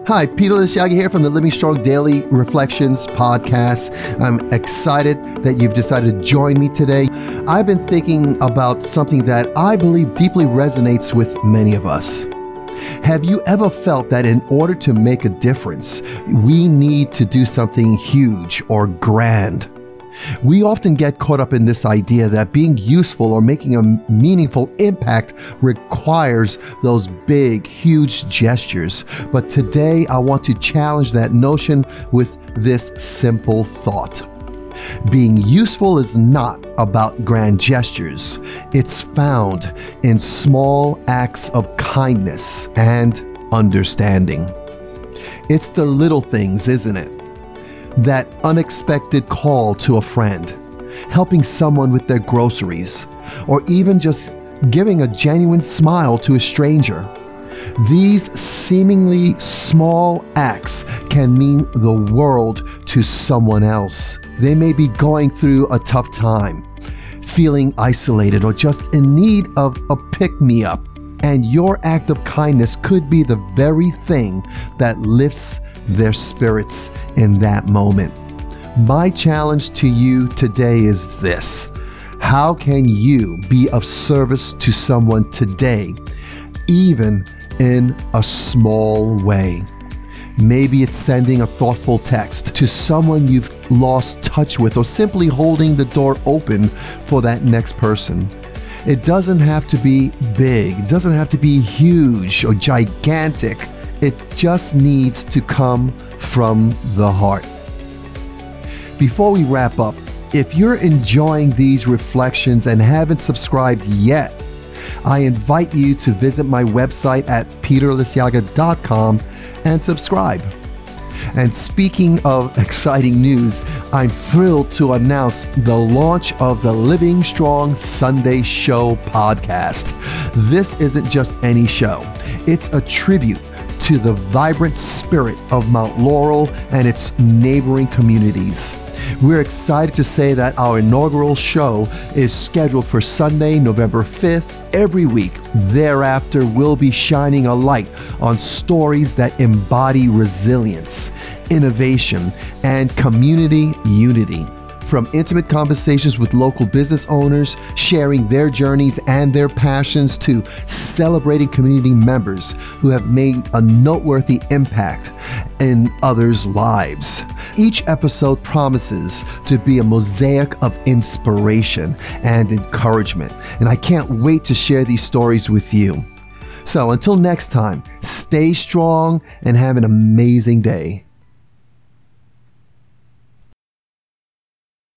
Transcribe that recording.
Hi, Peter Lisiaga here from the Living Strong Daily Reflections podcast. I'm excited that you've decided to join me today. I've been thinking about something that I believe deeply resonates with many of us. Have you ever felt that in order to make a difference, we need to do something huge or grand? We often get caught up in this idea that being useful or making a meaningful impact requires those big, huge gestures. But today, I want to challenge that notion with this simple thought. Being useful is not about grand gestures. It's found in small acts of kindness and understanding. It's the little things, isn't it? That unexpected call to a friend, helping someone with their groceries, or even just giving a genuine smile to a stranger. These seemingly small acts can mean the world to someone else. They may be going through a tough time, feeling isolated, or just in need of a pick-me-up. And your act of kindness could be the very thing that lifts their spirits in that moment. My challenge to you today is this: how can you be of service to someone today, even in a small way? Maybe it's sending a thoughtful text to someone you've lost touch with, or simply holding the door open for that next person. It doesn't have to be big, it doesn't have to be huge or gigantic. It just needs to come from the heart. Before we wrap up, if you're enjoying these reflections and haven't subscribed yet, I invite you to visit my website at peterlisiaga.com and subscribe. And speaking of exciting news, I'm thrilled to announce the launch of the Living Strong Sunday Show podcast. This isn't just any show. It's a tribute to the vibrant spirit of Mount Laurel and its neighboring communities. We're excited to say that our inaugural show is scheduled for Sunday, November 5th. Every week thereafter, we'll be shining a light on stories that embody resilience, innovation, and community unity. From intimate conversations with local business owners, sharing their journeys and their passions, to celebrating community members who have made a noteworthy impact in others' lives. Each episode promises to be a mosaic of inspiration and encouragement, and I can't wait to share these stories with you. So until next time, stay strong and have an amazing day.